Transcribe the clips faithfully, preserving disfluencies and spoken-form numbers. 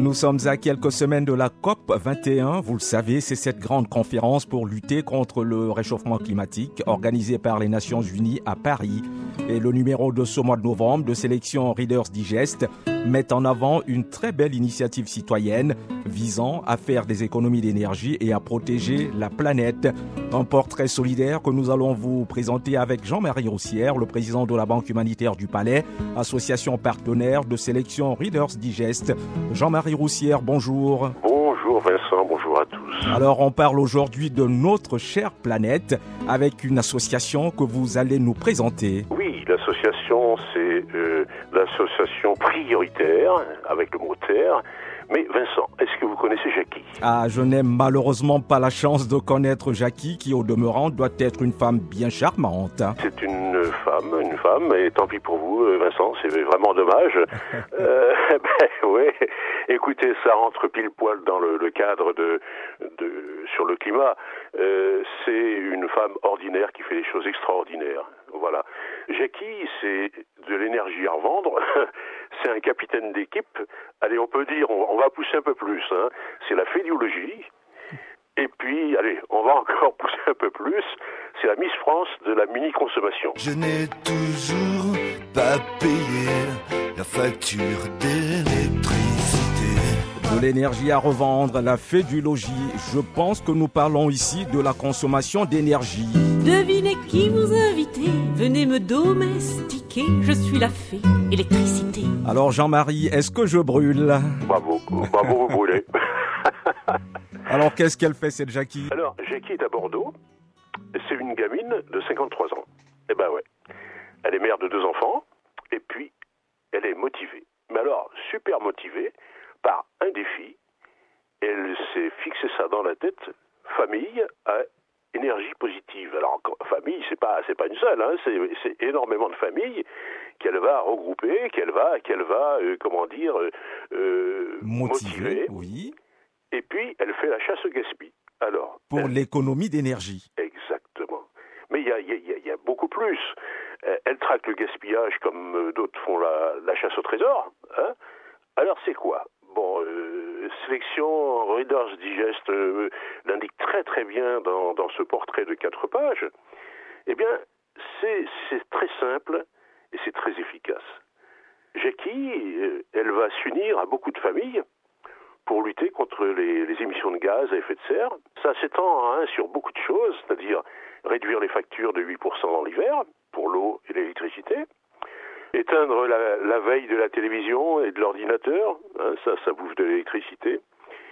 Nous sommes à quelques semaines de la COP vingt et un. Vous le savez, c'est cette grande conférence pour lutter contre le réchauffement climatique organisée par les Nations Unies à Paris. Et le numéro de ce mois de novembre de sélection Reader's Digest met en avant une très belle initiative citoyenne visant à faire des économies d'énergie et à protéger la planète. Un portrait solidaire que nous allons vous présenter avec Jean-Marie Roussière, le président de la Banque humanitaire du Palais, association partenaire de sélection Reader's Digest. Jean-Marie Roussière, bonjour. Bonjour Vincent, bonjour à tous. Alors on parle aujourd'hui de notre chère planète avec une association que vous allez nous présenter. Oui, l'association c'est euh, l'association prioritaire, avec le mot terre. Mais Vincent, est-ce que vous connaissez Jackie ? Ah, je n'ai malheureusement pas la chance de connaître Jackie, qui au demeurant doit être une femme bien charmante. C'est une femme, une femme, et tant pis pour vous, Vincent, c'est vraiment dommage. euh, ben oui, écoutez, ça rentre pile poil dans le, le cadre de, de sur le climat. Euh, c'est une femme ordinaire qui fait des choses extraordinaires. Voilà. Jackie, c'est de l'énergie à revendre. C'est un capitaine d'équipe. Allez, on peut dire, on, on va pousser un peu plus. Hein. C'est la fédiologie. Et puis, allez, on va encore pousser un peu plus. C'est la Miss France de la mini-consommation. Je n'ai toujours pas payé la facture d'électricité. De l'énergie à revendre, la fédiologie. Je pense que nous parlons ici de la consommation d'énergie. Devinez qui vous invitez, venez me domestiquer, je suis la fée électricité. Alors Jean-Marie, est-ce que je brûle ? Bravo, bravo, vous brûlez. Alors qu'est-ce qu'elle fait cette Jackie ? Alors, Jackie est à Bordeaux, c'est une gamine de cinquante-trois ans. Eh ben ouais, elle est mère de deux enfants, et puis elle est motivée. Mais alors, super motivée par un défi, elle s'est fixé ça dans la tête, famille à énergie positive. Alors, famille, c'est pas, c'est pas une seule, hein, c'est, c'est énormément de familles qu'elle va regrouper, qu'elle va, qu'elle va, euh, comment dire, euh, motiver, motiver. Oui. Et puis, elle fait la chasse au gaspillage. Alors, pour elle... l'économie d'énergie. Exactement. Mais il y a, y, a, y a beaucoup plus. Elle traque le gaspillage comme d'autres font la, la chasse au trésor. Hein. Alors, c'est quoi ? Bon, euh, sélection Reader's Digest euh, l'indique très très bien dans, dans ce portrait de quatre pages. Eh bien, c'est, c'est très simple et c'est très efficace. Jackie, euh, elle va s'unir à beaucoup de familles pour lutter contre les, les émissions de gaz à effet de serre. Ça s'étend hein, sur beaucoup de choses, c'est-à-dire réduire les factures de huit pour cent dans l'hiver, pour l'eau et l'électricité, éteindre la, la veille de la télévision et de l'ordinateur, hein, ça, ça bouffe de l'électricité,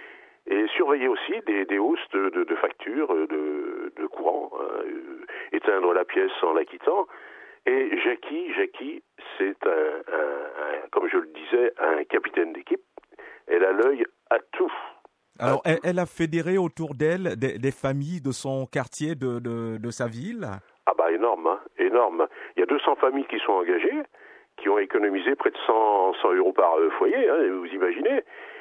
et surveiller aussi des, des hausses de, de, de factures, de, de courant, hein, euh, éteindre la pièce en la quittant. Et Jackie, Jackie, c'est un, un, un, comme je le disais, un capitaine d'équipe. Elle a l'œil à tout. Alors, elle, elle a fédéré autour d'elle des, des familles de son quartier, de, de, de sa ville ? Ah bah énorme, hein, énorme. Il y a deux cents familles qui sont engagées, qui ont économisé près de cent, cent euros par euh, foyer, hein, vous imaginez.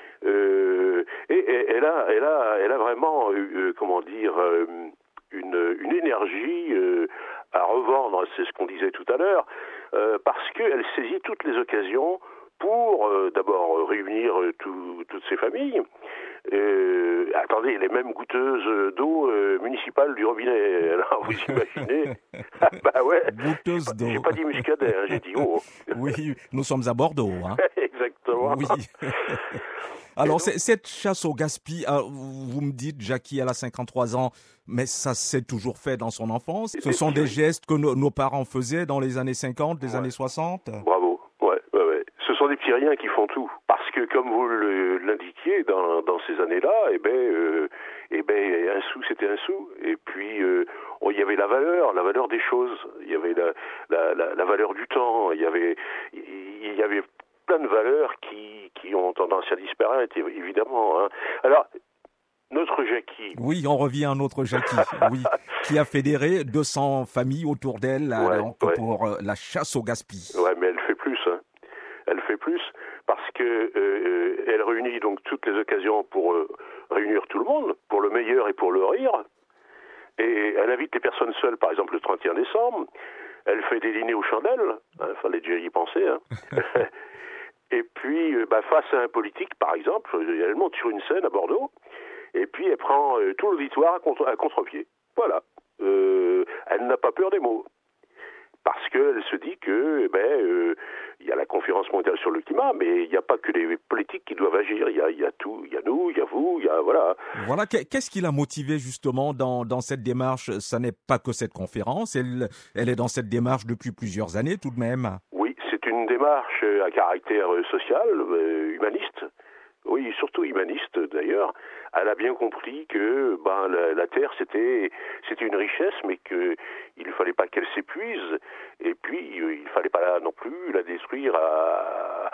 Euh, et, et elle a, elle a, elle a vraiment, euh, comment dire, euh, une, une énergie euh, à revendre. C'est ce qu'on disait tout à l'heure, euh, parce qu'elle saisit toutes les occasions pour euh, d'abord réunir euh, tout, toutes ces familles. Euh, attendez, les mêmes goûteuses d'eau euh, municipales du robinet. Alors vous imaginez ? Bah ouais. Goûteuses d'eau. J'ai pas dit muscadet, hein, j'ai dit eau. Oui, nous sommes à Bordeaux. Hein. Exactement. Oui. Alors, donc, cette chasse au gaspillage, vous me dites, Jackie, elle a cinquante-trois ans, mais ça s'est toujours fait dans son enfance. Ce sont des gestes que nos, nos parents faisaient dans les années cinquante, les ouais. années soixante. Bravo. Ouais, ouais, ouais. Ce sont des petits riens qui font tout. Parce que, comme vous le, l'indiquiez, dans, dans ces années-là, eh ben, euh, eh ben, un sou, c'était un sou. Et puis, euh, oh, il y avait la valeur, la valeur des choses. Il y avait la, la, la, la valeur du temps. Il y avait, il y avait plein de valeurs qui, qui ont tendance à disparaître, évidemment. Hein. Alors, notre Jackie... Oui, on revient à notre Jackie, oui, qui a fédéré deux cents familles autour d'elle ouais, donc, ouais. pour euh, la chasse au gaspillage. Ouais, mais elle fait plus. Hein. Elle fait plus parce que euh, elle réunit donc toutes les occasions pour euh, réunir tout le monde, pour le meilleur et pour le rire. Et elle invite les personnes seules, par exemple le trente et un décembre. Elle fait des dîners aux chandelles. Hein, fallait déjà y penser. Hein. Et puis, bah, bah, face à un politique, par exemple, elle monte sur une scène à Bordeaux, et puis elle prend euh, tout l'auditoire à, contre, à contre-pied. Voilà. Euh, elle n'a pas peur des mots. Parce qu'elle se dit que, eh ben, euh, il y a la conférence mondiale sur le climat, mais il n'y a pas que les politiques qui doivent agir. Il y a, il y a tout. Il y a nous, il y a vous, il y a, voilà. Voilà. Qu'est-ce qui l'a motivé justement dans, dans cette démarche? Ça n'est pas que cette conférence. Elle, elle est dans cette démarche depuis plusieurs années tout de même. Oui, c'est une démarche à caractère social, euh, humaniste. Oui, surtout humaniste d'ailleurs. Elle a bien compris que ben la, la terre c'était c'était une richesse, mais que il fallait pas qu'elle s'épuise. Et puis euh, il fallait pas non plus la détruire à,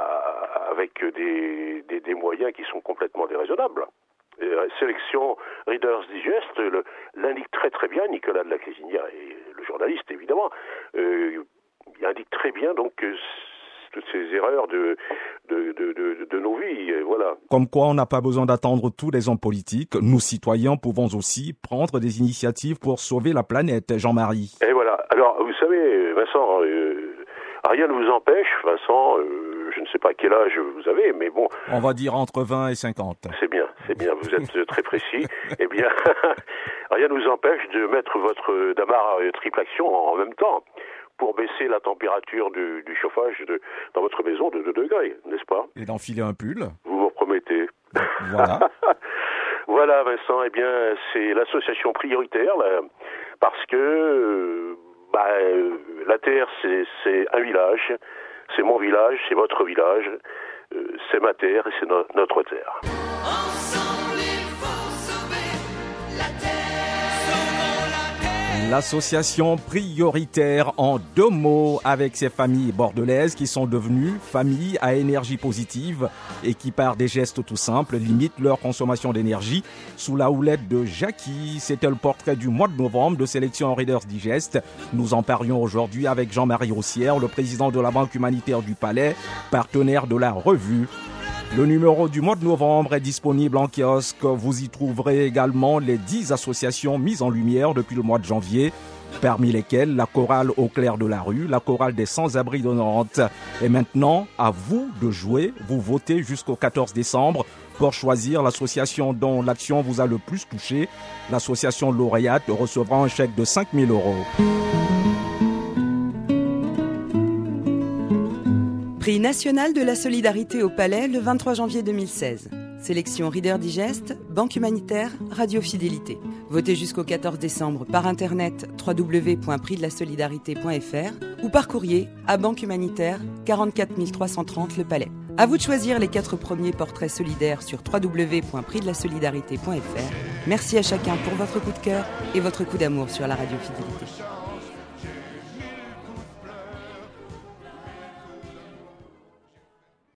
à, avec des, des des moyens qui sont complètement déraisonnables. Et la sélection Reader's Digest le, l'indique très très bien. Nicolas de la Clésinière et le journaliste évidemment, euh, il indique très bien donc que toutes ces erreurs de, de, de, de, de nos vies, et voilà. Comme quoi, on n'a pas besoin d'attendre tous les hommes politiques. Nous, citoyens, pouvons aussi prendre des initiatives pour sauver la planète, Jean-Marie. Et voilà. Alors, vous savez, Vincent, euh, rien ne vous empêche, Vincent, euh, je ne sais pas quel âge vous avez, mais bon... On va dire entre vingt et cinquante. C'est bien, c'est bien, vous êtes très précis. Eh bien, rien ne vous empêche de mettre votre Damar triple action en même temps, pour baisser la température du, du chauffage de, dans votre maison de deux degrés, n'est-ce pas? Et d'enfiler un pull. Vous vous promettez. Voilà. Voilà, Vincent, eh bien, c'est l'association prioritaire, là, parce que bah, la Terre, c'est, c'est un village, c'est mon village, c'est votre village, euh, c'est ma terre et c'est no- notre terre. Ensemble, il faut sauver la terre. Sauvons la terre. L'association prioritaire en deux mots avec ces familles bordelaises qui sont devenues familles à énergie positive et qui par des gestes tout simples limitent leur consommation d'énergie sous la houlette de Jackie. C'était le portrait du mois de novembre de sélection Reader's Digest. Nous en parlions aujourd'hui avec Jean-Marie Rossière, le président de la Banque humanitaire du Palais, partenaire de la revue. Le numéro du mois de novembre est disponible en kiosque. Vous y trouverez également les dix associations mises en lumière depuis le mois de janvier, parmi lesquelles la chorale au clair de la rue, la chorale des sans-abri de Nantes. Et maintenant, à vous de jouer. Vous votez jusqu'au quatorze décembre pour choisir l'association dont l'action vous a le plus touché. L'association lauréate recevra un chèque de cinq mille euros. Prix national de la solidarité au Palais le vingt-trois janvier deux mille seize. Sélection Reader Digest, Banque humanitaire, Radio Fidélité. Votez jusqu'au quatorze décembre par internet w w w point prix de la solidarité point f r ou par courrier à Banque humanitaire, quarante-quatre mille trois cent trente Le Palais. À vous de choisir les quatre premiers portraits solidaires sur w w w point prix de la solidarité point f r. Merci à chacun pour votre coup de cœur et votre coup d'amour sur la Radio Fidélité.